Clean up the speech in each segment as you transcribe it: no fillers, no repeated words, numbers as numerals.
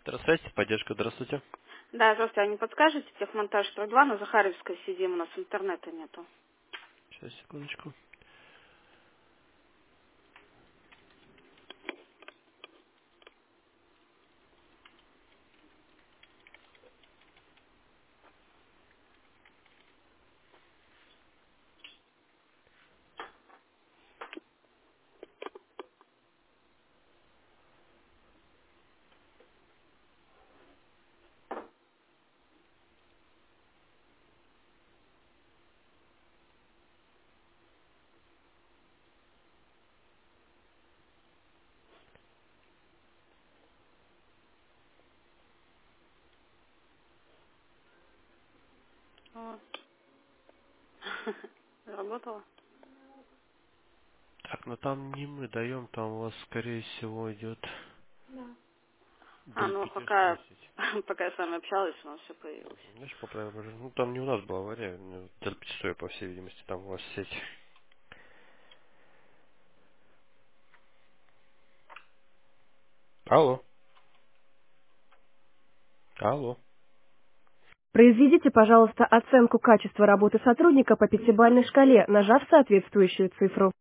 Здравствуйте, поддержка, здравствуйте. Да, здравствуйте. А не подскажете, техмонтаж 102 на Захаревской сидим, у нас интернета нету. Сейчас, секундочку. Вот. Заработала? Так, ну там не мы даем, там у вас, скорее всего, идет А, ну диспетчерская пока, сеть. пока я с вами общалась, у нас все появилось. Знаешь, поправим уже. Ну там не у нас была авария, диспетчерская, по всей видимости, там у вас сеть. Алло. Алло. Произведите, пожалуйста, оценку качества работы сотрудника по пятибалльной шкале, нажав соответствующую цифру.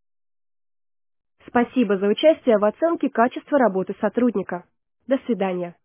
Спасибо за участие в оценке качества работы сотрудника. До свидания.